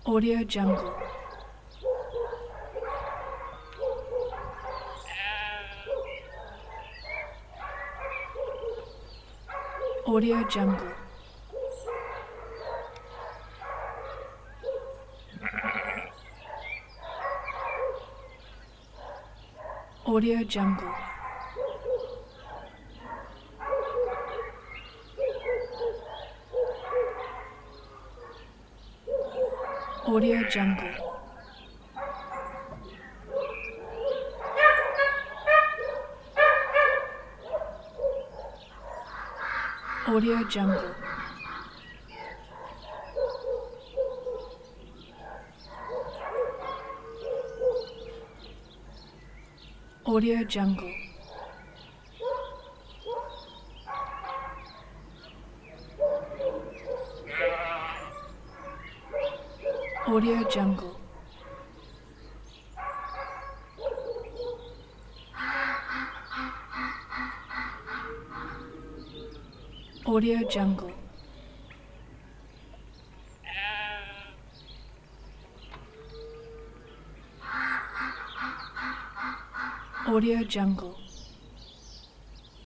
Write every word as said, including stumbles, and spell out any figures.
Audio Jungle. Audio Jungle. Audio Jungle. Audio Jungle. Audio Jungle. Audio Jungle. Audio Jungle. Audio Jungle. Audio Jungle.